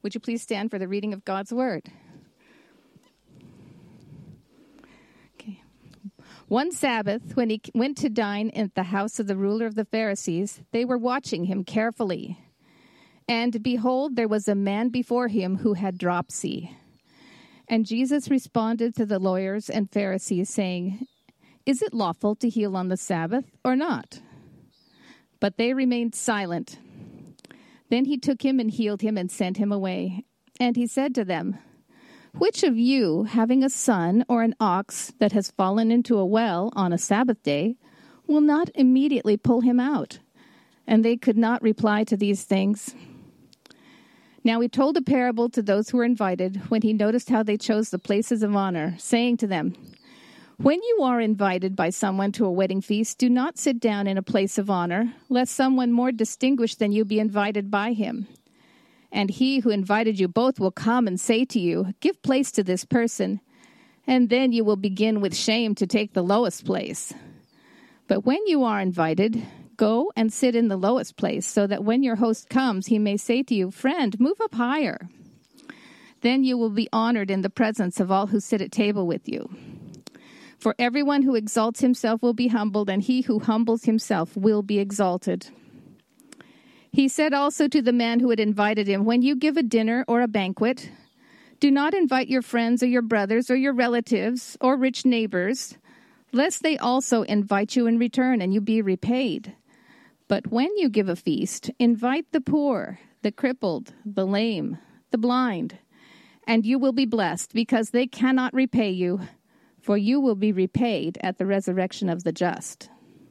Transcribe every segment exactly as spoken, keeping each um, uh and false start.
Would you please stand for the reading of God's word? Okay. One Sabbath, when he went to dine at the house of the ruler of the Pharisees, they were watching him carefully. And behold, there was a man before him who had dropsy. And Jesus responded to the lawyers and Pharisees, saying, "Is it lawful to heal on the Sabbath or not?" But they remained silent. Then he took him and healed him and sent him away. And he said to them, "Which of you, having a son or an ox that has fallen into a well on a Sabbath day, will not immediately pull him out?" And they could not reply to these things. Now he told a parable to those who were invited when he noticed how they chose the places of honor, saying to them, "When you are invited by someone to a wedding feast, do not sit down in a place of honor, lest someone more distinguished than you be invited by him. And he who invited you both will come and say to you, 'Give place to this person,' and then you will begin with shame to take the lowest place. But when you are invited, go and sit in the lowest place, so that when your host comes, he may say to you, 'Friend, move up higher.' Then you will be honored in the presence of all who sit at table with you. For everyone who exalts himself will be humbled, and he who humbles himself will be exalted." He said also to the man who had invited him, "When you give a dinner or a banquet, do not invite your friends or your brothers or your relatives or rich neighbors, lest they also invite you in return and you be repaid. But when you give a feast, invite the poor, the crippled, the lame, the blind, and you will be blessed, because they cannot repay you, for you will be repaid at the resurrection of the just."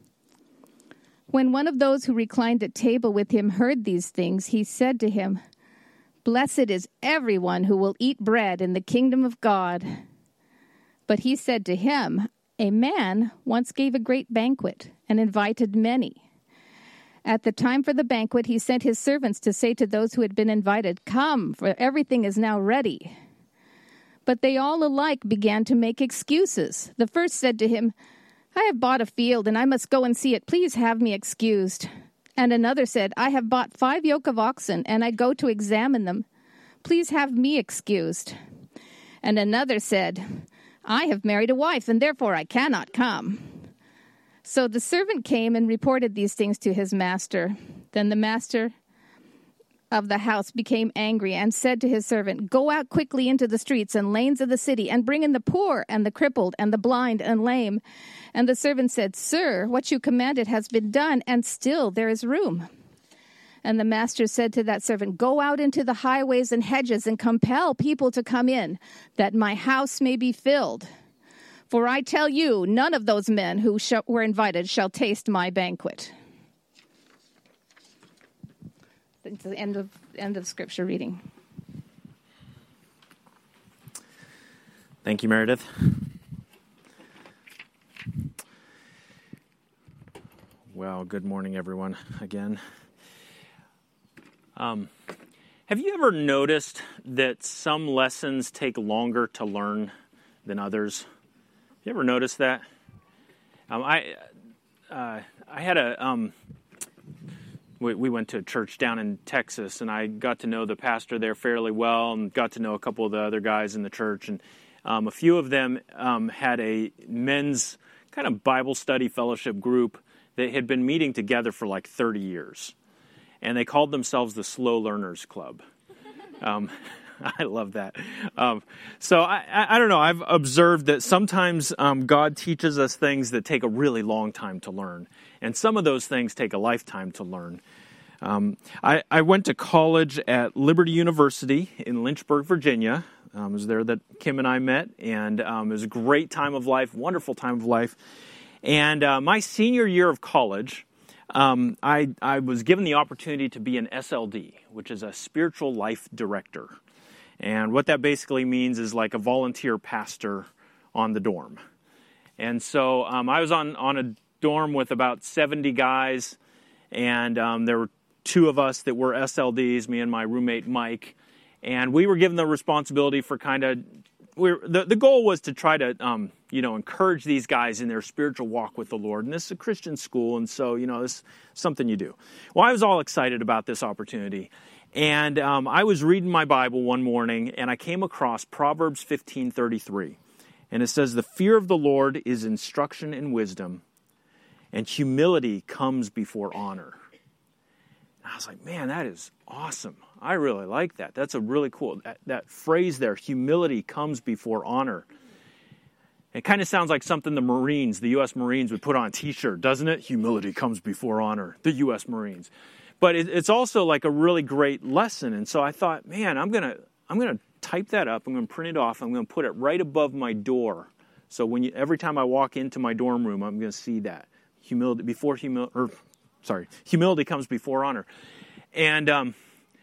When one of those who reclined at table with him heard these things, he said to him, "Blessed is everyone who will eat bread in the kingdom of God." But he said to him, "A man once gave a great banquet and invited many. At the time for the banquet, he sent his servants to say to those who had been invited, 'Come, for everything is now ready.' But they all alike began to make excuses. The first said to him, 'I have bought a field, and I must go and see it. Please have me excused.' And another said, 'I have bought five yoke of oxen, and I go to examine them. Please have me excused.' And another said, 'I have married a wife, and therefore I cannot come.' So the servant came and reported these things to his master. Then the master of the house became angry and said to his servant, 'Go out quickly into the streets and lanes of the city and bring in the poor and the crippled and the blind and lame.' And the servant said, 'Sir, what you commanded has been done, and still there is room.' And the master said to that servant, 'Go out into the highways and hedges and compel people to come in, that my house may be filled. For I tell you, none of those men who sh- were invited shall taste my banquet.'" It's the end of end of scripture reading. Thank you, Meredith. Well, good morning, everyone, again. Um, have you ever noticed that some lessons take longer to learn than others? You ever noticed that? Um, I uh, I had a um, we, we went to a church down in Texas, and I got to know the pastor there fairly well, and got to know a couple of the other guys in the church, and um, a few of them um, had a men's kind of Bible study fellowship group that had been meeting together for like thirty years, and they called themselves the Slow Learners Club. Um, I love that. Um, so I, I, I don't know. I've observed that sometimes um, God teaches us things that take a really long time to learn. And some of those things take a lifetime to learn. Um, I, I went to college at Liberty University in Lynchburg, Virginia. Um, it was there that Kim and I met. And um, it was a great time of life, wonderful time of life. And uh, my senior year of college, um, I, I was given the opportunity to be an S L D, which is a spiritual life director. And what that basically means is like a volunteer pastor on the dorm. And so um, I was on, on a dorm with about seventy guys, and um, there were two of us that were S L Ds, me and my roommate Mike. And we were given the responsibility for kind of, we're, the, the goal was to try to, um, you know, encourage these guys in their spiritual walk with the Lord. And this is a Christian school, and so, you know, this is something you do. Well, I was all excited about this opportunity. And um, I was reading my Bible one morning, and I came across Proverbs fifteen thirty-three. And it says, the fear of the Lord is instruction and wisdom, and humility comes before honor. And I was like, man, that is awesome. I really like that. That's a really cool, that, that phrase there, humility comes before honor. It kind of sounds like something the Marines, the U S Marines would put on a t-shirt, doesn't it? Humility comes before honor, the U S Marines. But it, it's also like a really great lesson. And so I thought, man, I'm going to I'm going to type that up. I'm going to print it off. I'm going to put it right above my door. So when you, every time I walk into my dorm room, I'm going to see that. Humility, before humility, or sorry, humility comes before honor. And um,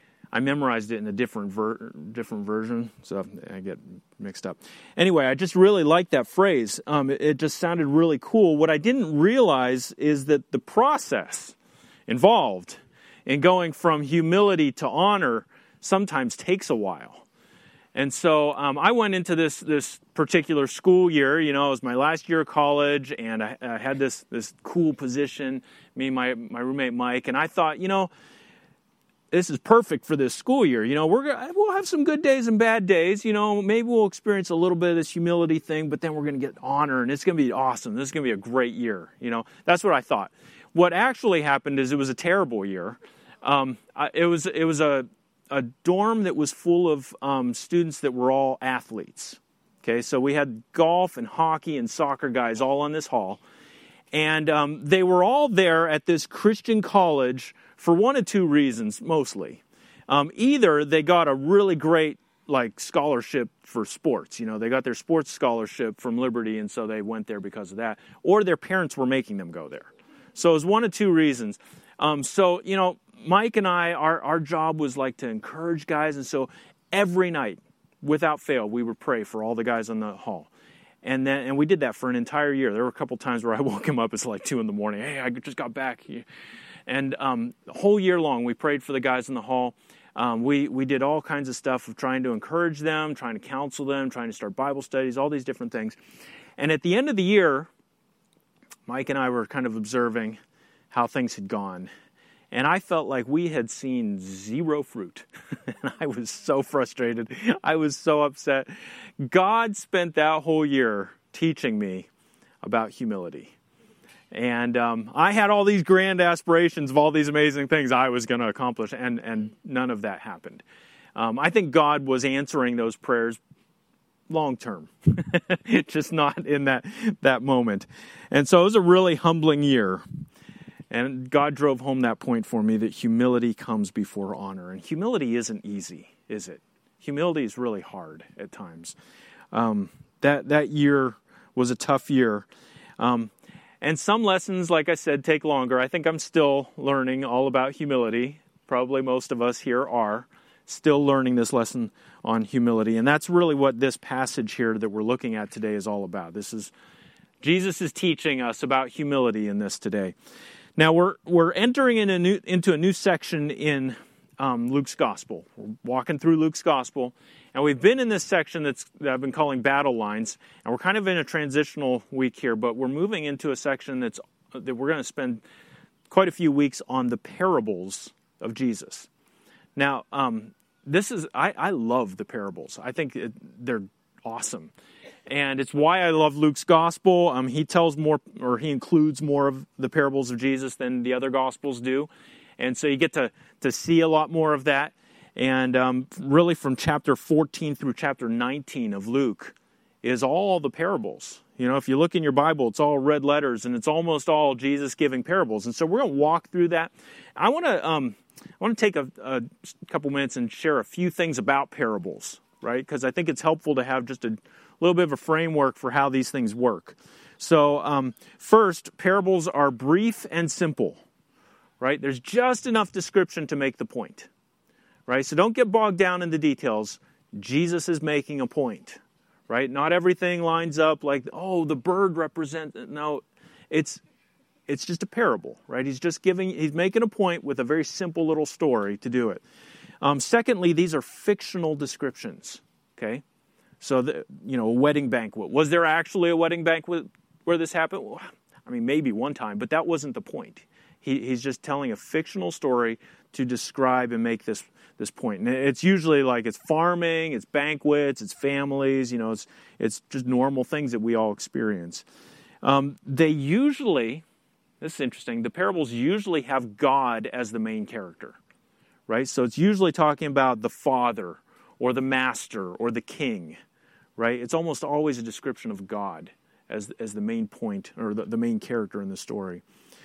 I memorized it in a different ver- different version, so I get mixed up. Anyway, I just really like that phrase. Um, it, it just sounded really cool. What I didn't realize is that the process involved in going from humility to honor sometimes takes a while. And so um, I went into this this particular school year. You know, it was my last year of college, and I, I had this this cool position. Me and my my roommate Mike, and I thought, you know, this is perfect for this school year. You know, we're gonna, we'll have some good days and bad days. You know, maybe we'll experience a little bit of this humility thing, but then we're going to get honor, and it's going to be awesome. This is going to be a great year. You know, that's what I thought. What actually happened is it was a terrible year. Um, I, it was it was a a dorm that was full of um, students that were all athletes. Okay, so we had golf and hockey and soccer guys all on this hall. And um, they were all there at this Christian college for one of two reasons, mostly. Um, either they got a really great like scholarship for sports. You know, they got their sports scholarship from Liberty, and so they went there because of that. Or their parents were making them go there. So it was one of two reasons. Um, so, you know, Mike and I, our, our job was like to encourage guys. And so every night, without fail, we would pray for all the guys on the hall. And then, and we did that for an entire year. There were a couple times where I woke him up. It's like two in the morning. Hey, I just got back. And um, the whole year long, we prayed for the guys in the hall. Um, we, we did all kinds of stuff of trying to encourage them, trying to counsel them, trying to start Bible studies, all these different things. And at the end of the year, Mike and I were kind of observing how things had gone. And I felt like we had seen zero fruit. And I was so frustrated. I was so upset. God spent that whole year teaching me about humility. And um, I had all these grand aspirations of all these amazing things I was going to accomplish, and, and none of that happened. Um, I think God was answering those prayers long term, just not in that, that moment. And so it was a really humbling year. And God drove home that point for me, that humility comes before honor. And humility isn't easy, is it? Humility is really hard at times. Um, that that year was a tough year. Um, and some lessons, like I said, take longer. I think I'm still learning all about humility. Probably most of us here are still learning this lesson on humility. And that's really what this passage here that we're looking at today is all about. This is Jesus is teaching us about humility in this today. Now, we're we're entering in a new, into a new section in um, Luke's Gospel. We're walking through Luke's Gospel, and we've been in this section that's, that I've been calling Battle Lines, and we're kind of in a transitional week here, but we're moving into a section that's that we're going to spend quite a few weeks on the parables of Jesus. Now, um, this is I, I love the parables. I think it, they're awesome. And it's why I love Luke's gospel. Um, he tells more, or he includes more of the parables of Jesus than the other gospels do. And so you get to, to see a lot more of that. And um, really from chapter fourteen through chapter nineteen of Luke is all the parables. You know, if you look in your Bible, it's all red letters, and it's almost all Jesus giving parables. And so we're going to walk through that. I want to um, I want to take a, a couple minutes and share a few things about parables, right? Because I think it's helpful to have just a little bit of a framework for how these things work. So um, first, parables are brief and simple, right? There's just enough description to make the point, right? So don't get bogged down in the details. Jesus is making a point, right? Not everything lines up like, oh, the bird represents... No, it's it's just a parable, right? He's just giving, he's making a point with a very simple little story to do it. Um, secondly, these are fictional descriptions, okay? So, the, you know, a wedding banquet. Was there actually a wedding banquet where this happened? Well, I mean, maybe one time, but that wasn't the point. He, he's just telling a fictional story to describe and make this this point. And it's usually like it's farming, it's banquets, it's families, you know, it's it's just normal things that we all experience. Um, they usually, this is interesting, the parables usually have God as the main character, right? So it's usually talking about the father or the master or the king, right? It's almost always a description of God as, as the main point or the, the main character in the story.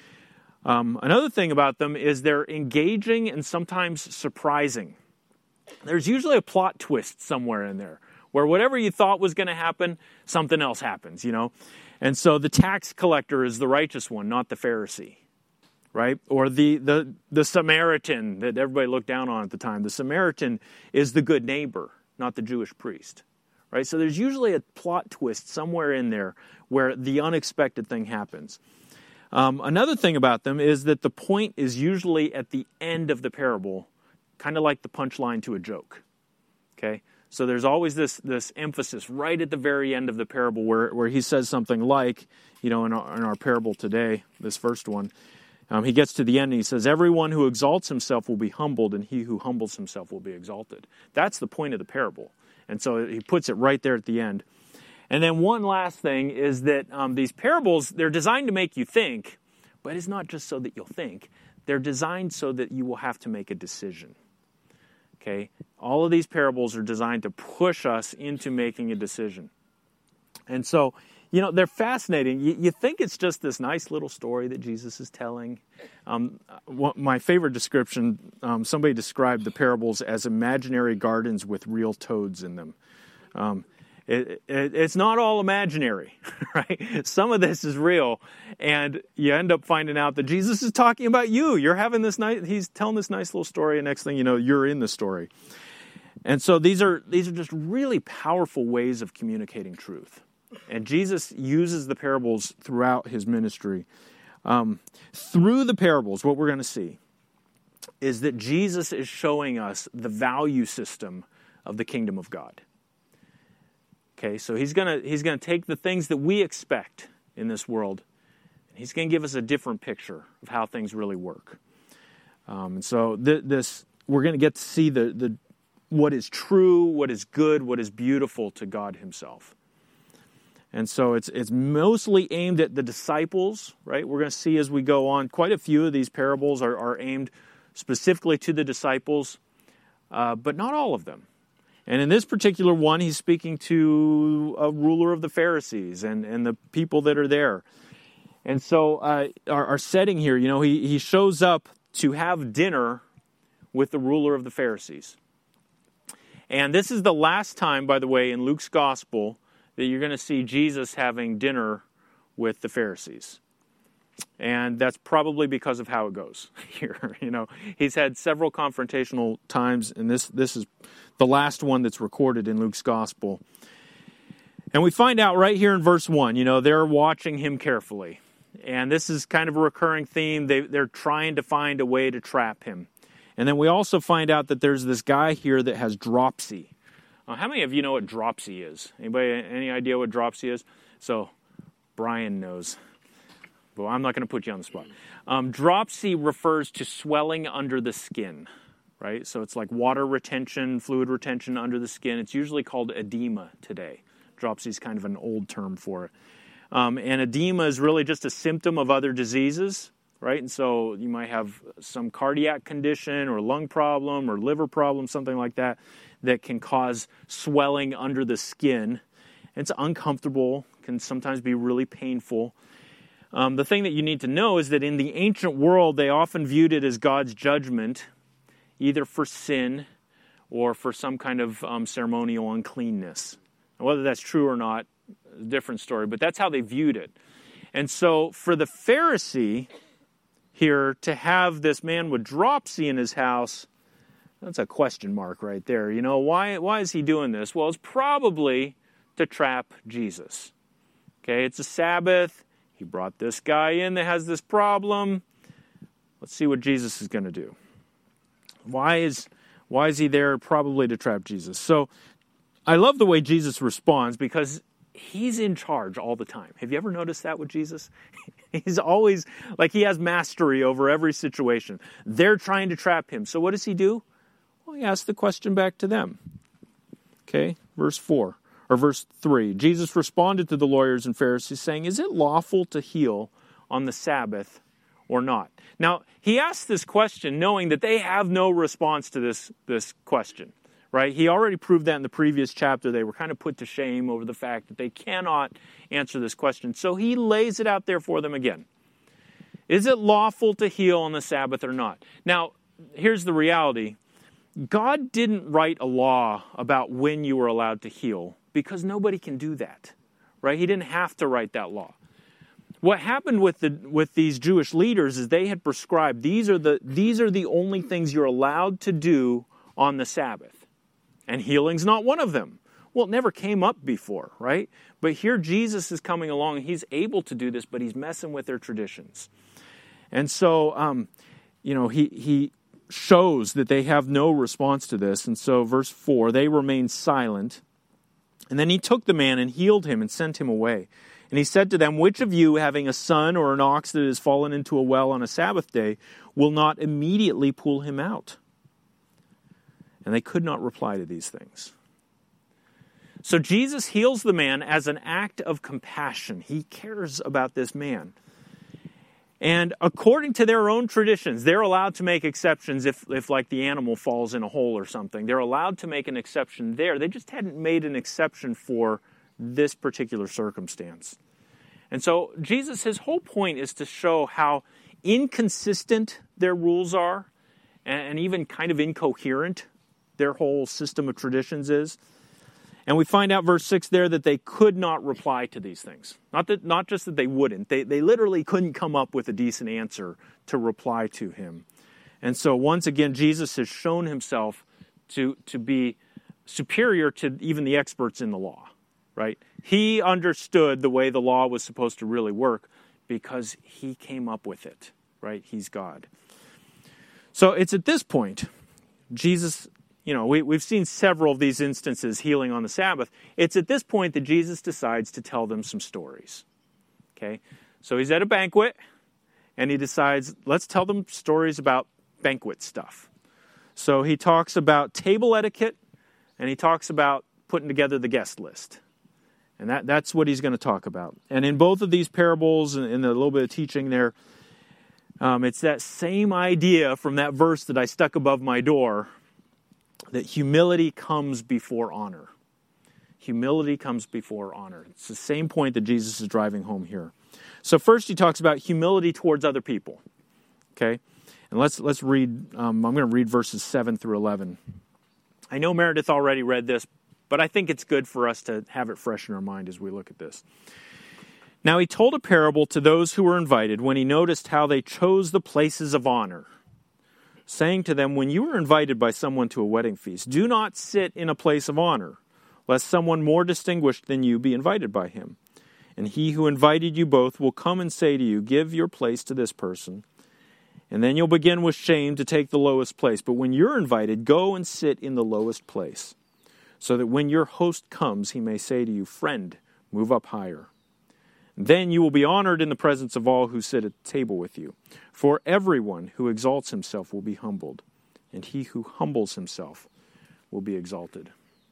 Um, another thing about them is they're engaging and sometimes surprising. There's usually a plot twist somewhere in there where whatever you thought was going to happen, something else happens, you know. And so the tax collector is the righteous one, not the Pharisee, right? Or the, the, the Samaritan that everybody looked down on at the time. The Samaritan is the good neighbor, not the Jewish priest, right? So there's usually a plot twist somewhere in there where the unexpected thing happens. Um, another thing about them is that the point is usually at the end of the parable, kind of like the punchline to a joke, okay? So there's always this this emphasis right at the very end of the parable where, where he says something like, you know, in our, in our parable today, this first one, um, he gets to the end and he says, everyone who exalts himself will be humbled and he who humbles himself will be exalted. That's the point of the parable. And so he puts it right there at the end. And then one last thing is that um, these parables, they're designed to make you think, but it's not just so that you'll think. They're designed so that you will have to make a decision. Okay? All of these parables are designed to push us into making a decision. And so, you know, they're fascinating. You, you think it's just this nice little story that Jesus is telling. Um, my favorite description, um, somebody described the parables as imaginary gardens with real toads in them. Um, It, it, it's not all imaginary, right? Some of this is real, and you end up finding out that Jesus is talking about you. You're having this nice, he's telling this nice little story, and next thing you know, you're in the story. And so these are these are just really powerful ways of communicating truth. And Jesus uses the parables throughout his ministry. Um, through the parables, what we're going to see is that Jesus is showing us the value system of the kingdom of God. Okay, so he's going to he's going to take the things that we expect in this world, and he's going to give us a different picture of how things really work. Um, and so th- this we're going to get to see the the what is true, what is good, what is beautiful to God himself. And so it's it's mostly aimed at the disciples, right? We're going to see as we go on, quite a few of these parables are, are aimed specifically to the disciples, uh, but not all of them. And in this particular one, he's speaking to a ruler of the Pharisees and, and the people that are there. And so uh, our, our setting here, you know, he, he shows up to have dinner with the ruler of the Pharisees. And this is the last time, by the way, in Luke's gospel that you're going to see Jesus having dinner with the Pharisees. And that's probably because of how it goes here. You know, he's had several confrontational times, and this this is the last one that's recorded in Luke's gospel. And we find out right here in verse one, you know, they're watching him carefully. And this is kind of a recurring theme. They, they're trying to find a way to trap him. And then we also find out that there's this guy here that has dropsy. Uh, how many of you know what dropsy is? Anybody, any idea what dropsy is? So, Brian knows. Well, I'm not going to put you on the spot. Um, dropsy refers to swelling under the skin, right? So it's like water retention, fluid retention under the skin. It's usually called edema today. Dropsy is kind of an old term for it. Um, and edema is really just a symptom of other diseases, right? And so you might have some cardiac condition or lung problem or liver problem, something like that, that can cause swelling under the skin. It's uncomfortable, can sometimes be really painful. Um, the thing that you need to know is that in the ancient world, they often viewed it as God's judgment, either for sin or for some kind of um, ceremonial uncleanness. Now, whether that's true or not, a different story, but that's how they viewed it. And so for the Pharisee here to have this man with dropsy in his house, that's a question mark right there. You know, why, why is he doing this? Well, it's probably to trap Jesus. Okay, it's a Sabbath. He brought this guy in that has this problem. Let's see what Jesus is going to do. Why is why is he there? Probably to trap Jesus. So I love the way Jesus responds because he's in charge all the time. Have you ever noticed that with Jesus? He's always, like he has mastery over every situation. They're trying to trap him. So what does he do? Well, he asks the question back to them. Okay, verse four, or verse three. Jesus responded to the lawyers and Pharisees saying, is it lawful to heal on the Sabbath or not? Now, he asked this question knowing that they have no response to this, this question, right? He already proved that in the previous chapter. They were kind of put to shame over the fact that they cannot answer this question. So he lays it out there for them again. Is it lawful to heal on the Sabbath or not? Now, here's the reality. God didn't write a law about when you were allowed to heal because nobody can do that, right? He didn't have to write that law. What happened with the with these Jewish leaders is they had prescribed these are the these are the only things you're allowed to do on the Sabbath. And healing's not one of them. Well, it never came up before, right? But here Jesus is coming along and he's able to do this, but he's messing with their traditions. And so, um, you know, he he shows that they have no response to this. And so verse four, they remained silent. And then he took the man and healed him and sent him away. And he said to them, which of you, having a son or an ox that has fallen into a well on a Sabbath day, will not immediately pull him out? And they could not reply to these things. So Jesus heals the man as an act of compassion. He cares about this man. And according to their own traditions, they're allowed to make exceptions if, if like the animal falls in a hole or something. They're allowed to make an exception there. They just hadn't made an exception for this particular circumstance. And so Jesus, his whole point is to show how inconsistent their rules are and even kind of incoherent their whole system of traditions is. And we find out verse six there that they could not reply to these things. Not that, not just that they wouldn't. They, they literally couldn't come up with a decent answer to reply to him. And so once again, Jesus has shown himself to, to be superior to even the experts in the law, right? He understood the way the law was supposed to really work because he came up with it, right? He's God. So it's at this point, Jesus... You know, we, we've seen several of these instances healing on the Sabbath. It's at this point that Jesus decides to tell them some stories. Okay? So he's at a banquet, and he decides, let's tell them stories about banquet stuff. So he talks about table etiquette, and he talks about putting together the guest list. And that, that's what he's going to talk about. And in both of these parables, and in the little bit of teaching there, um, it's that same idea from that verse that I stuck above my door, that humility comes before honor. Humility comes before honor. It's the same point that Jesus is driving home here. So first he talks about humility towards other people. Okay? And let's let's read, um, I'm going to read verses seven through eleven. I know Meredith already read this, but I think it's good for us to have it fresh in our mind as we look at this. Now he told a parable to those who were invited when he noticed how they chose the places of honor, saying to them, when you are invited by someone to a wedding feast, do not sit in a place of honor, lest someone more distinguished than you be invited by him. And he who invited you both will come and say to you, give your place to this person. And then you'll begin with shame to take the lowest place. But when you're invited, go and sit in the lowest place, so that when your host comes, he may say to you, friend, move up higher. Then you will be honored in the presence of all who sit at the table with you. For everyone who exalts himself will be humbled, and he who humbles himself will be exalted.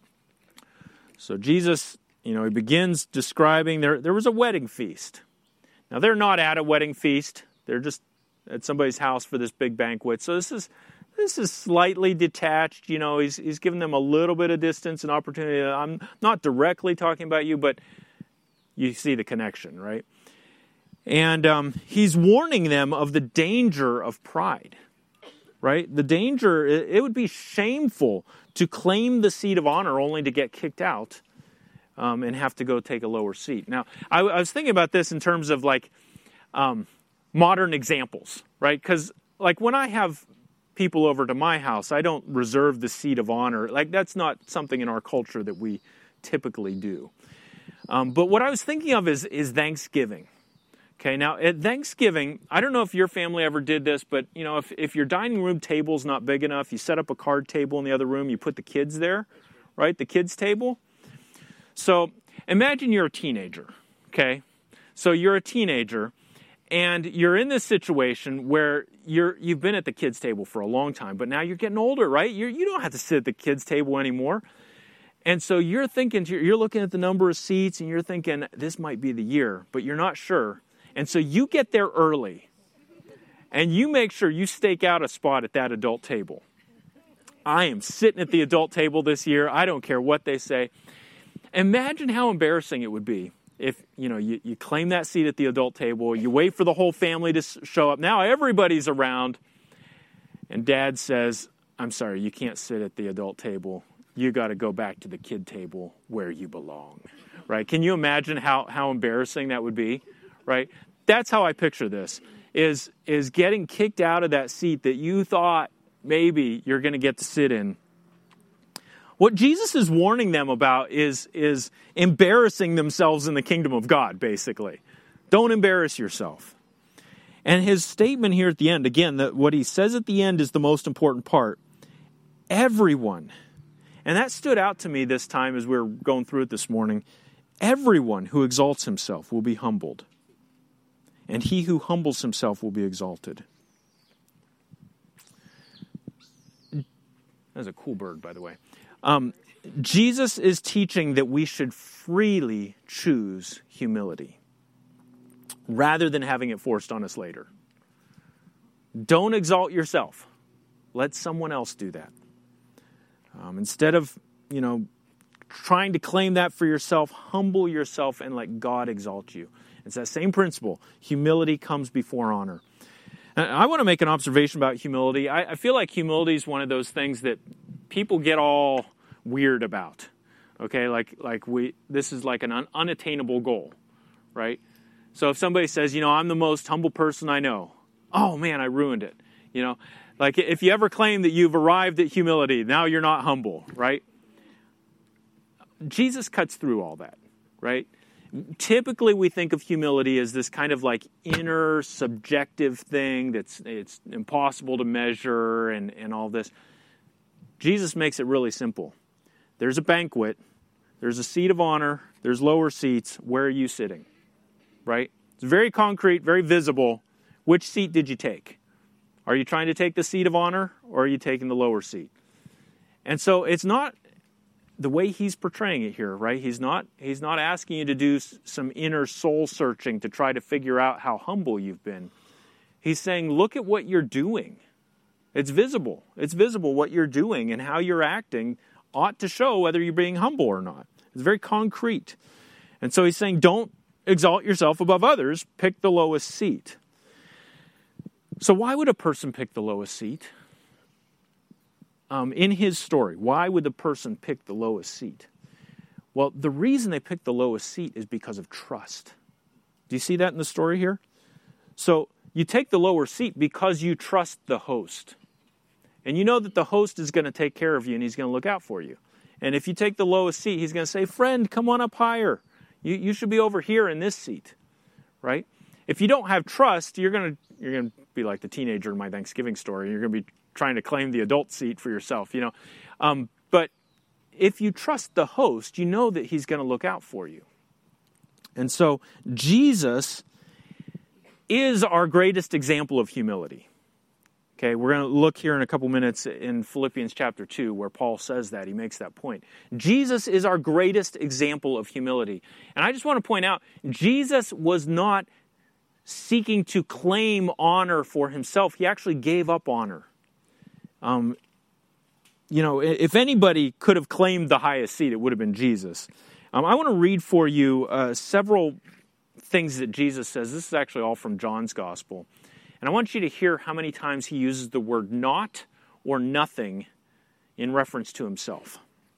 So Jesus, you know, he begins describing, there, there was a wedding feast. Now, they're not at a wedding feast. They're just at somebody's house for this big banquet. So this is this is slightly detached. You know, he's, he's giving them a little bit of distance and opportunity. I'm not directly talking about you, but you see the connection, right? And um, he's warning them of the danger of pride, right? The danger, it would be shameful to claim the seat of honor only to get kicked out um, and have to go take a lower seat. Now, I, I was thinking about this in terms of like um, modern examples, right? Because like when I have people over to my house, I don't reserve the seat of honor. Like that's not something in our culture that we typically do. Um, but what I was thinking of is, is Thanksgiving. Okay, now at Thanksgiving, I don't know if your family ever did this, but you know, if, if your dining room table's not big enough, you set up a card table in the other room, you put the kids there, right? The kids' table. So imagine you're a teenager, okay? So you're a teenager, and you're in this situation where you're, you've been at the kids' table for a long time, but now you're getting older, right? You're, you don't have to sit at the kids' table anymore. And so you're thinking, you're looking at the number of seats, and you're thinking, this might be the year, but you're not sure. And so you get there early, and you make sure you stake out a spot at that adult table. I am sitting at the adult table this year. I don't care what they say. Imagine how embarrassing it would be if, you know, you, you claim that seat at the adult table, you wait for the whole family to show up. Now everybody's around, and Dad says, I'm sorry, you can't sit at the adult table. You got to go back to the kid table where you belong, right? Can you imagine how, how embarrassing that would be, right? That's how I picture this, is, is getting kicked out of that seat that you thought maybe you're going to get to sit in. What Jesus is warning them about is, is embarrassing themselves in the kingdom of God, basically. Don't embarrass yourself. And his statement here at the end, again, that what he says at the end is the most important part. Everyone, and that stood out to me this time as we were going through it this morning, everyone who exalts himself will be humbled, and he who humbles himself will be exalted. That's a cool bird, by the way. Um, Jesus is teaching that we should freely choose humility rather than having it forced on us later. Don't exalt yourself. Let someone else do that. Um, instead of, you know, trying to claim that for yourself, humble yourself and let God exalt you. It's that same principle. Humility comes before honor. And I want to make an observation about humility. I, I feel like humility is one of those things that people get all weird about. Okay, like like we this is like an un, unattainable goal, right? So if somebody says, you know, I'm the most humble person I know, oh man, I ruined it. You know, like if you ever claim that you've arrived at humility, now you're not humble, right? Jesus cuts through all that, right? Typically, we think of humility as this kind of like inner subjective thing that's it's impossible to measure and, and all this. Jesus makes it really simple. There's a banquet. There's a seat of honor. There's lower seats. Where are you sitting? Right? It's very concrete, very visible. Which seat did you take? Are you trying to take the seat of honor, or are you taking the lower seat? And so it's not the way he's portraying it here, right? He's not he's not asking you to do some inner soul searching to try to figure out how humble you've been. He's saying, look at what you're doing. It's visible. It's visible what you're doing, and how you're acting ought to show whether you're being humble or not. It's very concrete. And so he's saying, don't exalt yourself above others. Pick the lowest seat. So why would a person pick the lowest seat? Um, in his story, why would the person pick the lowest seat? Well, the reason they pick the lowest seat is because of trust. Do you see that in the story here? So you take the lower seat because you trust the host. And you know that the host is going to take care of you and he's going to look out for you. And if you take the lowest seat, he's going to say, friend, come on up higher. You, you should be over here in this seat, right? If you don't have trust, you're going to you're going to be like the teenager in my Thanksgiving story. You're going to be trying to claim the adult seat for yourself, you know. Um, but if you trust the host, you know that he's going to look out for you. And so Jesus is our greatest example of humility. Okay, we're going to look here in a couple minutes in Philippians chapter two where Paul says that. He makes that point. Jesus is our greatest example of humility. And I just want to point out, Jesus was not seeking to claim honor for himself. He actually gave up honor. Um, you know, if anybody could have claimed the highest seat, it would have been Jesus. Um, I want to read for you uh, several things that Jesus says. This is actually all from John's Gospel. And I want you to hear how many times he uses the word not or nothing in reference to himself.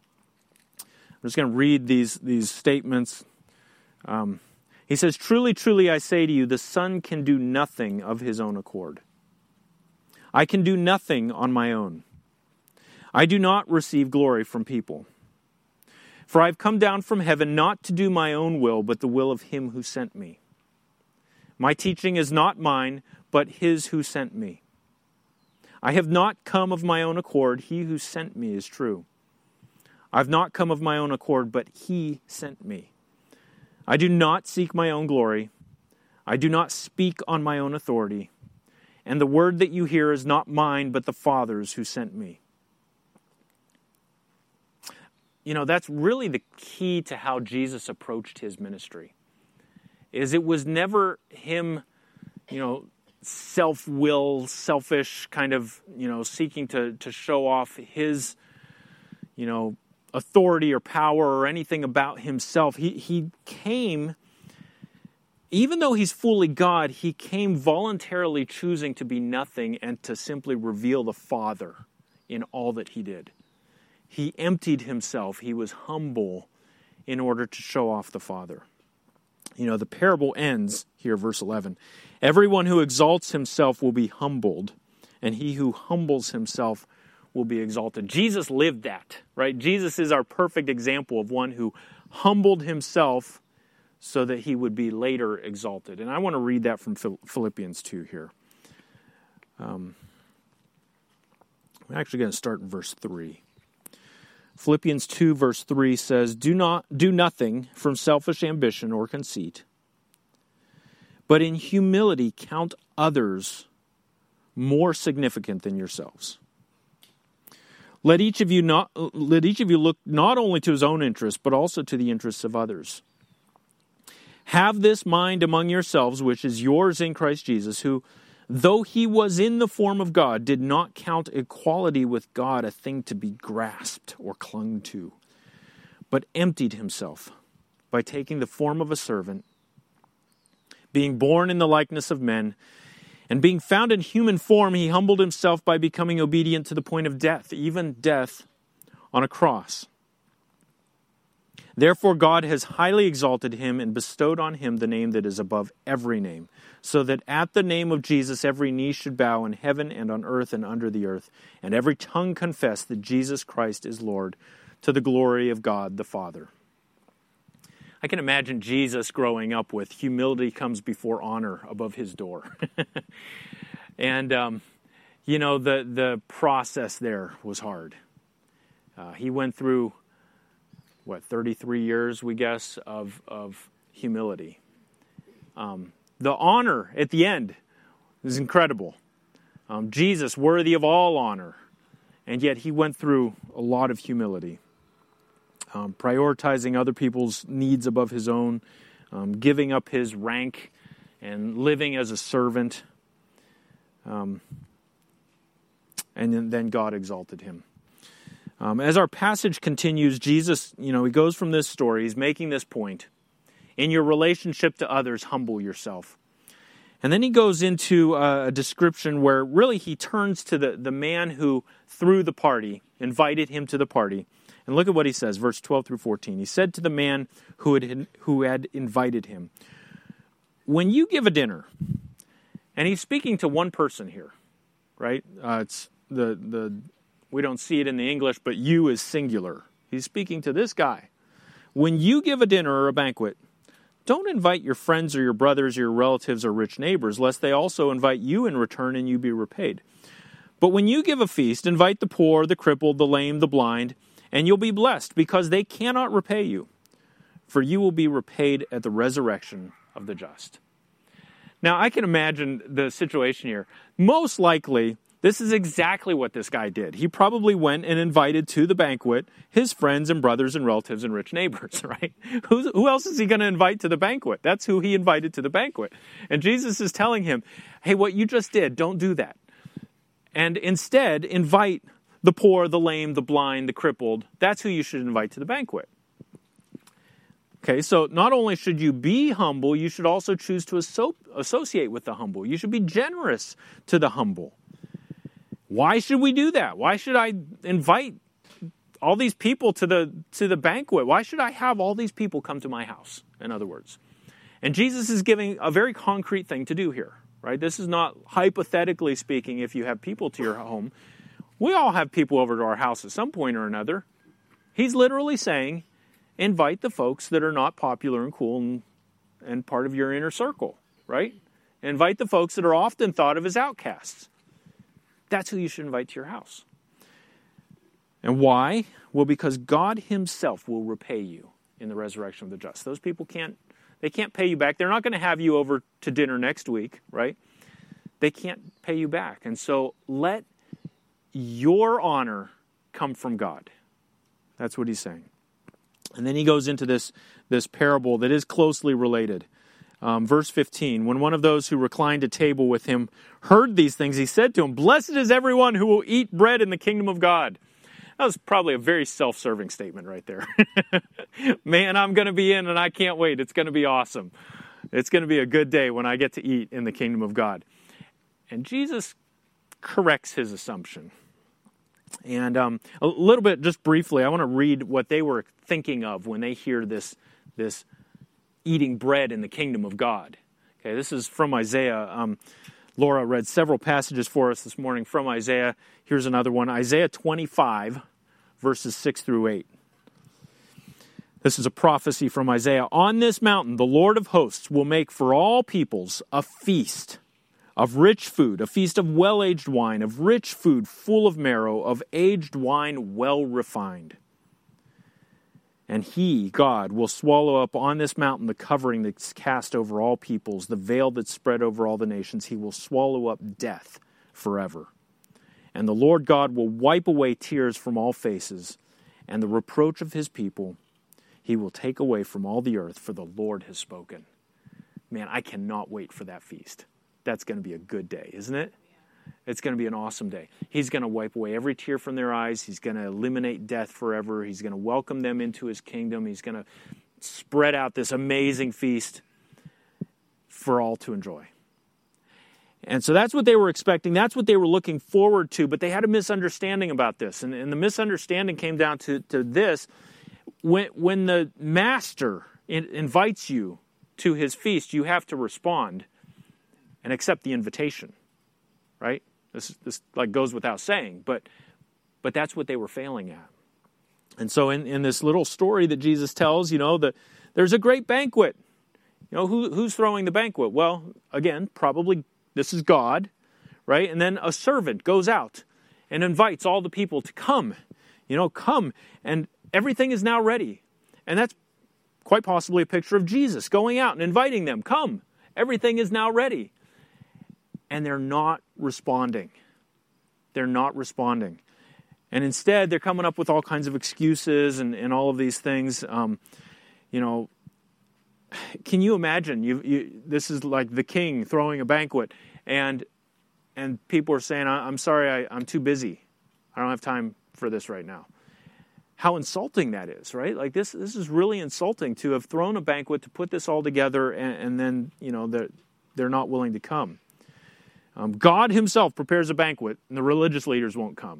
I'm just going to read these, these statements. Um, he says, truly, truly, I say to you, the Son can do nothing of his own accord. I can do nothing on my own. I do not receive glory from people. For I have come down from heaven not to do my own will, but the will of him who sent me. My teaching is not mine, but his who sent me. I have not come of my own accord. He who sent me is true. I have not come of my own accord, but he sent me. I do not seek my own glory. I do not speak on my own authority. And the word that you hear is not mine, but the Father's who sent me. You know, that's really the key to how Jesus approached his ministry. Is it was never him, you know, self-will, selfish, kind of, you know, seeking to, to show off his, you know, authority or power or anything about himself. He he came, even though he's fully God, he came voluntarily choosing to be nothing and to simply reveal the Father in all that he did. He emptied himself. He was humble in order to show off the Father. You know, the parable ends here, verse eleven. Everyone who exalts himself will be humbled, and he who humbles himself will be exalted. Jesus lived that, right? Jesus is our perfect example of one who humbled himself so that he would be later exalted. And I want to read that from Philippians two here. Um, I'm actually going to start in verse three. Philippians two verse three says, Do not do nothing from selfish ambition or conceit, but in humility count others more significant than yourselves. Let each of you not let each of you look not only to his own interests, but also to the interests of others. Have this mind among yourselves, which is yours in Christ Jesus, who, though he was in the form of God, did not count equality with God a thing to be grasped or clung to, but emptied himself by taking the form of a servant, being born in the likeness of men, and being found in human form, he humbled himself by becoming obedient to the point of death, even death on a cross. Therefore God has highly exalted him and bestowed on him the name that is above every name, so that at the name of Jesus every knee should bow in heaven and on earth and under the earth, and every tongue confess that Jesus Christ is Lord, to the glory of God the Father. I can imagine Jesus growing up with humility comes before honor above his door. and, um, you know, the, the process there was hard. Uh, he went through, what, thirty-three years, we guess, of, of humility. Um, the honor at the end is incredible. Um, Jesus, worthy of all honor. And yet he went through a lot of humility. Um, prioritizing other people's needs above his own, um, giving up his rank, and living as a servant. Um, and then God exalted him. Um, as our passage continues, Jesus, you know, he goes from this story, he's making this point. In your relationship to others, humble yourself. And then he goes into a description where really he turns to the, the man who threw the party, invited him to the party. And look at what he says, verse twelve through fourteen. He said to the man who had, who had invited him, when you give a dinner, and he's speaking to one person here, right? Uh, it's the the we don't see it in the English, but you is singular. He's speaking to this guy. When you give a dinner or a banquet, don't invite your friends or your brothers or your relatives or rich neighbors, lest they also invite you in return and you be repaid. But when you give a feast, invite the poor, the crippled, the lame, the blind, and you'll be blessed, because they cannot repay you, for you will be repaid at the resurrection of the just. Now, I can imagine the situation here. Most likely, this is exactly what this guy did. He probably went and invited to the banquet his friends and brothers and relatives and rich neighbors, right? Who, who else is he going to invite to the banquet? That's who he invited to the banquet. And Jesus is telling him, hey, what you just did, don't do that. And instead, invite the poor, the lame, the blind, the crippled. That's who you should invite to the banquet. Okay, so not only should you be humble, you should also choose to asso- associate with the humble. You should be generous to the humble. Why should we do that? Why should I invite all these people to the to the banquet? Why should I have all these people come to my house, in other words? And Jesus is giving a very concrete thing to do here, right? This is not hypothetically speaking if you have people to your home. We all have people over to our house at some point or another. He's literally saying, invite the folks that are not popular and cool and, and part of your inner circle, right? Invite the folks that are often thought of as outcasts. That's who you should invite to your house. And why? Well, because God himself will repay you in the resurrection of the just. Those people can't They can't pay you back. They're not going to have you over to dinner next week, right? They can't pay you back. And so let your honor come from God. That's what he's saying. And then he goes into this, this parable that is closely related. Um, verse fifteen, when one of those who reclined at table with him heard these things, he said to him, "Blessed is everyone who will eat bread in the kingdom of God." That was probably a very self-serving statement right there. Man, I'm going to be in and I can't wait. It's going to be awesome. It's going to be a good day when I get to eat in the kingdom of God. And Jesus corrects his assumption. And um, a little bit, just briefly, I want to read what they were thinking of when they hear this, this eating bread in the kingdom of God. Okay, this is from Isaiah. Um, Laura read several passages for us this morning from Isaiah. Here's another one, Isaiah twenty-five, verses six through eight. This is a prophecy from Isaiah. "On this mountain, the Lord of hosts will make for all peoples a feast of rich food, a feast of well-aged wine, of rich food full of marrow, of aged wine well refined. And he, God, will swallow up on this mountain the covering that's cast over all peoples, the veil that's spread over all the nations. He will swallow up death forever. And the Lord God will wipe away tears from all faces, and the reproach of his people he will take away from all the earth, for the Lord has spoken." Man, I cannot wait for that feast. That's going to be a good day, isn't it? It's going to be an awesome day. He's going to wipe away every tear from their eyes. He's going to eliminate death forever. He's going to welcome them into his kingdom. He's going to spread out this amazing feast for all to enjoy. And so that's what they were expecting. That's what they were looking forward to. But they had a misunderstanding about this. And, and the misunderstanding came down to, to this. When, when the master in, invites you to his feast, you have to respond and accept the invitation. Right? This, this like goes without saying, but but that's what they were failing at. And so in, in this little story that Jesus tells, you know, the, there's a great banquet. You know, who, who's throwing the banquet? Well, again, probably this is God, right? And then a servant goes out and invites all the people to come. You know, come, and everything is now ready. And that's quite possibly a picture of Jesus going out and inviting them, come, everything is now ready. And they're not responding. They're not responding. And instead, they're coming up with all kinds of excuses and, and all of these things. Um, you know, can you imagine? You, you, this is like the king throwing a banquet, and and people are saying, "I'm sorry, I, I'm too busy. I don't have time for this right now." How insulting that is, right? Like this, this is really insulting to have thrown a banquet, to put this all together, and, and then you know they're they're not willing to come. Um, God himself prepares a banquet, and the religious leaders won't come.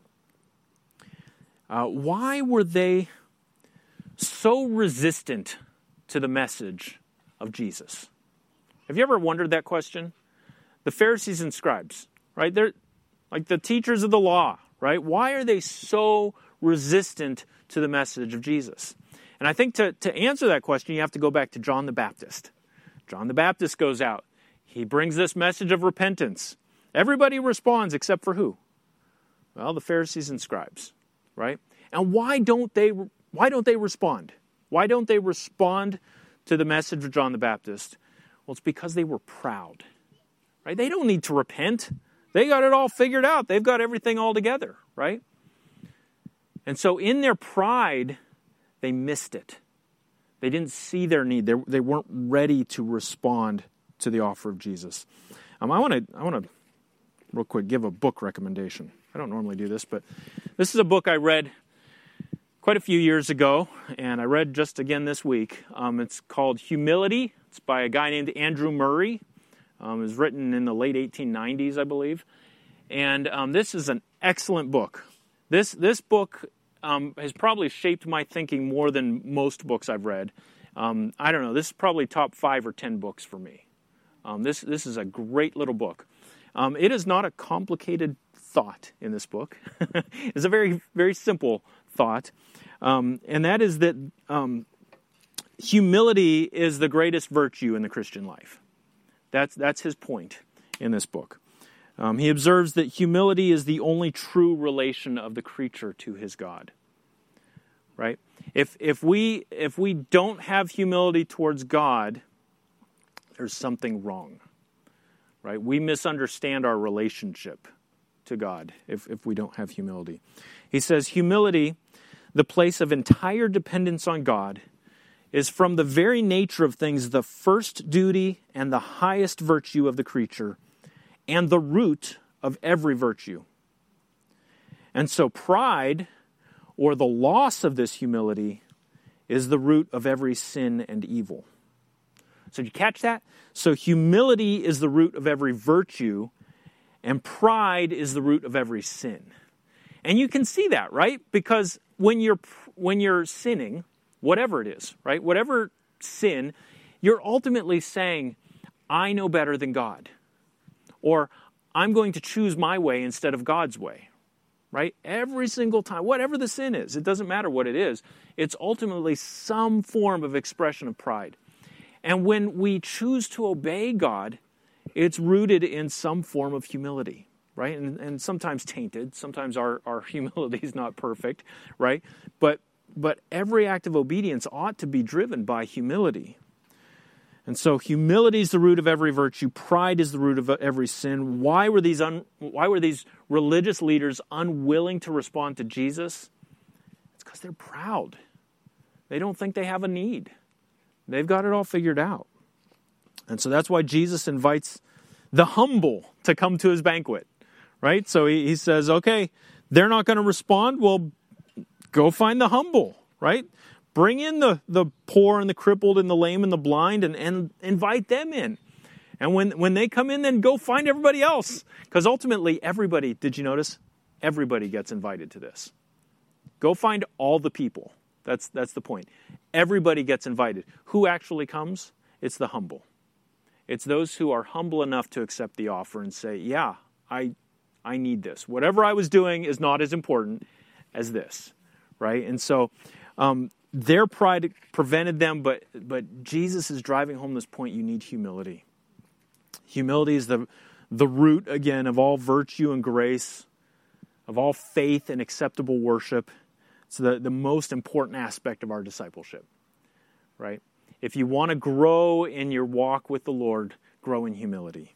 Uh, why were they so resistant to the message of Jesus? Have you ever wondered that question? The Pharisees and scribes, right? They're like the teachers of the law, right? Why are they so resistant to the message of Jesus? And I think to, to answer that question, you have to go back to John the Baptist. John the Baptist goes out. He brings this message of repentance. Everybody responds except for who? Well, the Pharisees and scribes, right? And why don't they why don't they respond? Why don't they respond to the message of John the Baptist? Well, it's because they were proud. Right? They don't need to repent. They got it all figured out. They've got everything all together, right? And so in their pride, they missed it. They didn't see their need. They, they weren't ready to respond to the offer of Jesus. Um, I want to, I want to, real quick, give a book recommendation. I don't normally do this, but this is a book I read quite a few years ago, and I read just again this week. Um, it's called Humility. It's by a guy named Andrew Murray. Um, it was written in the late eighteen nineties, I believe. And um, this is an excellent book. This this book um, has probably shaped my thinking more than most books I've read. Um, I don't know. This is probably top five or ten books for me. Um, this this is a great little book. Um, it is not a complicated thought in this book. It's a very, very simple thought. Um, and that is that um, humility is the greatest virtue in the Christian life. That's, that's his point in this book. Um, he observes that humility is the only true relation of the creature to his God. right? If if we if we don't have humility towards God, there's something wrong, right? We misunderstand our relationship to God if, if we don't have humility. He says, humility, the place of entire dependence on God, is from the very nature of things the first duty and the highest virtue of the creature, and the root of every virtue. And so pride, or the loss of this humility, is the root of every sin and evil. So did you catch that? So humility is the root of every virtue, and pride is the root of every sin. And you can see that, right? Because when you're when you're sinning, whatever it is, right? Whatever sin, you're ultimately saying, I know better than God. Or I'm going to choose my way instead of God's way. Right? Every single time, whatever the sin is, it doesn't matter what it is, it's ultimately some form of expression of pride. And when we choose to obey God, it's rooted in some form of humility, right? And, and sometimes tainted. Sometimes our, our humility is not perfect, right? But, but every act of obedience ought to be driven by humility. And so humility is the root of every virtue. Pride is the root of every sin. Why were these un, why were these religious leaders unwilling to respond to Jesus? It's because they're proud. They don't think they have a need. They've got it all figured out. And so that's why Jesus invites the humble to come to his banquet, right? So he, he says, okay, they're not going to respond. Well, go find the humble, right? Bring in the, the poor and the crippled and the lame and the blind and, and invite them in. And when, when they come in, then go find everybody else. Because ultimately, everybody, did you notice? Everybody gets invited to this. Go find all the people. That's, that's the point. Everybody gets invited. Who actually comes? It's the humble. It's those who are humble enough to accept the offer and say, yeah, I, I need this. Whatever I was doing is not as important as this, right? And so um, their pride prevented them, but, but Jesus is driving home this point. You need humility. Humility is the, the root, again, of all virtue and grace, of all faith and acceptable worship. It's the, the most important aspect of our discipleship, right? If you want to grow in your walk with the Lord, grow in humility.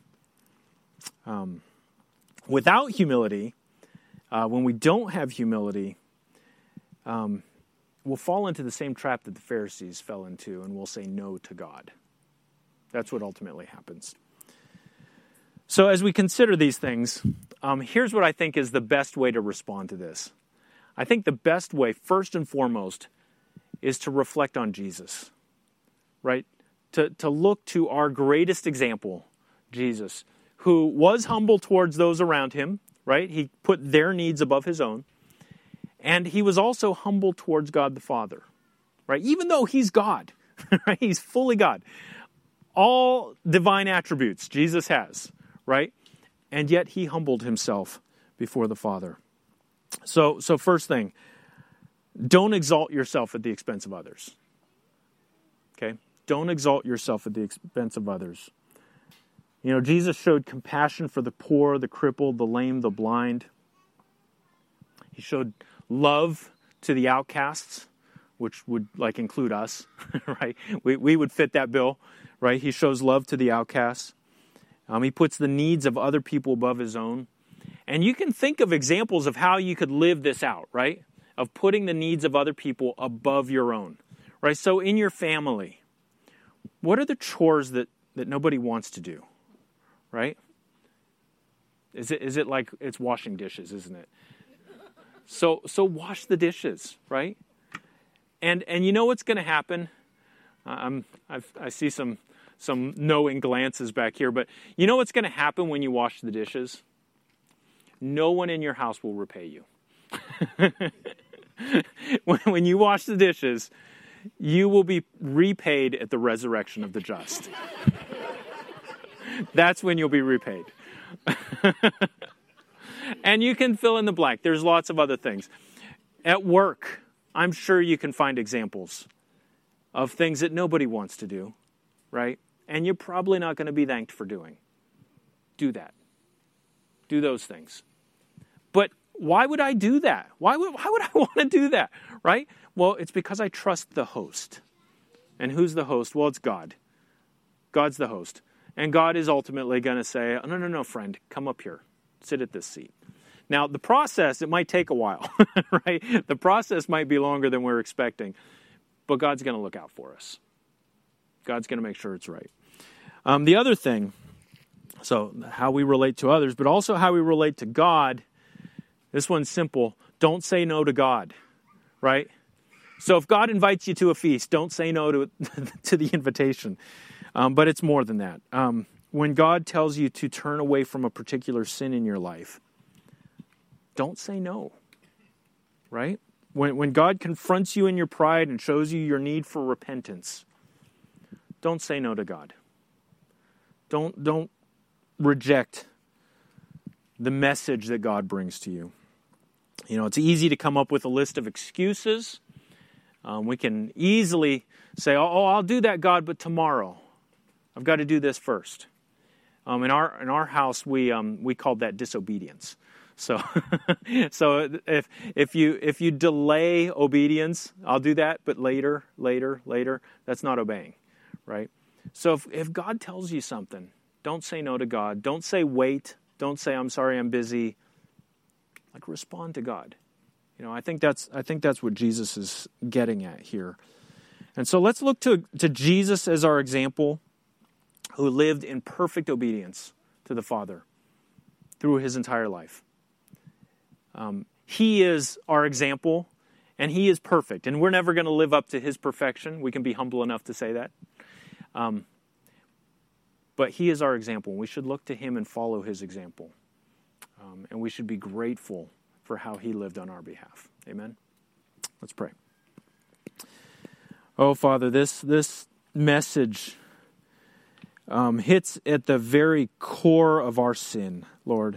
Um, without humility, uh, when we don't have humility, um, we'll fall into the same trap that the Pharisees fell into, and we'll say no to God. That's what ultimately happens. So as we consider these things, um, here's what I think is the best way to respond to this. I think the best way, first and foremost, is to reflect on Jesus, right? To, to look to our greatest example, Jesus, who was humble towards those around him, right? He put their needs above his own. And he was also humble towards God the Father, right? Even though he's God, right? He's fully God. All divine attributes Jesus has, right? And yet he humbled himself before the Father. So, so first thing, don't exalt yourself at the expense of others. Okay? Don't exalt yourself at the expense of others. You know, Jesus showed compassion for the poor, the crippled, the lame, the blind. He showed love to the outcasts, which would like include us, right? We we would fit that bill, right? He shows love to the outcasts. Um, he puts the needs of other people above his own. And you can think of examples of how you could live this out, right? Of putting the needs of other people above your own, right? So in your family, what are the chores that, that nobody wants to do, right? Is it is it like it's washing dishes, isn't it? So so wash the dishes, right? And and you know what's going to happen? I'm I've, I see some some knowing glances back here, but you know what's going to happen when you wash the dishes? No one in your house will repay you. when, when you wash the dishes, you will be repaid at the resurrection of the just. That's when you'll be repaid. And you can fill in the blank. There's lots of other things. At work, I'm sure you can find examples of things that nobody wants to do, right? And you're probably not going to be thanked for doing. Do that. Do those things. But why would I do that? Why would, why would I want to do that, right? Well, it's because I trust the host. And who's the host? Well, it's God. God's the host. And God is ultimately going to say, oh, no, no, no, friend, come up here. Sit at this seat. Now, the process, it might take a while, right? The process might be longer than we're expecting. But God's going to look out for us. God's going to make sure it's right. Um, the other thing, so how we relate to others, but also how we relate to God, this one's simple. Don't say no to God, right? So if God invites you to a feast, don't say no to to the invitation. Um, but it's more than that. Um, when God tells you to turn away from a particular sin in your life, don't say no, right? When, when God confronts you in your pride and shows you your need for repentance, don't say no to God. Don't, don't reject the message that God brings to you. You know, it's easy to come up with a list of excuses. Um, we can easily say, oh, oh, I'll do that, God, but tomorrow. I've got to do this first. Um, in our in our house, we um, we called that disobedience. So, so if if you if you delay obedience, I'll do that, but later, later, later, that's not obeying, right? So if, if God tells you something, don't say no to God. Don't say wait. Don't say I'm sorry, I'm busy. Like respond to God. You know, I think that's I think that's what Jesus is getting at here. And so let's look to to Jesus as our example, who lived in perfect obedience to the Father through his entire life. Um, he is our example, and he is perfect. And we're never going to live up to his perfection. We can be humble enough to say that. Um, but he is our example, and we should look to him and follow his example. Um, and we should be grateful for how he lived on our behalf. Amen? Let's pray. Oh, Father, this, this message um, hits at the very core of our sin, Lord.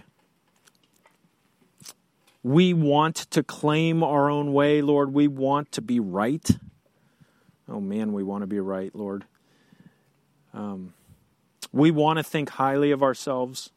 We want to claim our own way, Lord. We want to be right. Oh, man, we want to be right, Lord. Um, we want to think highly of ourselves.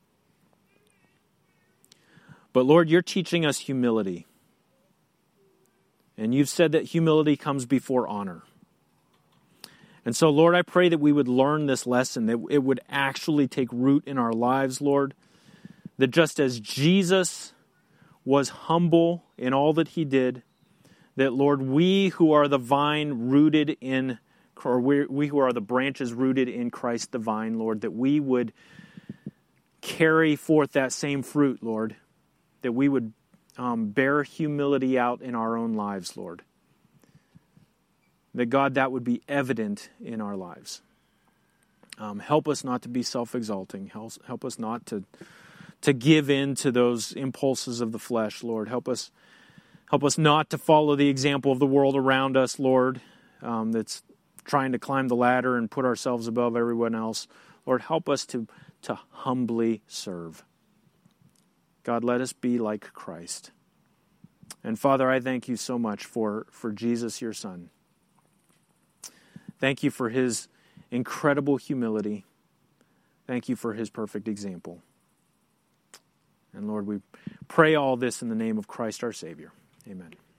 But, Lord, you're teaching us humility. And you've said that humility comes before honor. And so, Lord, I pray that we would learn this lesson, that it would actually take root in our lives, Lord. That just as Jesus was humble in all that he did, that, Lord, we who are the vine rooted in, or we, we who are the branches rooted in Christ the vine, Lord, that we would carry forth that same fruit, Lord, that we would um, bear humility out in our own lives, Lord. That, God, that would be evident in our lives. Um, help us not to be self-exalting. Help, help us not to to give in to those impulses of the flesh, Lord. Help us help us not to follow the example of the world around us, Lord, um, that's trying to climb the ladder and put ourselves above everyone else. Lord, help us to, to humbly serve. God, let us be like Christ. And Father, I thank you so much for, for Jesus, your Son. Thank you for his incredible humility. Thank you for his perfect example. And Lord, we pray all this in the name of Christ our Savior. Amen.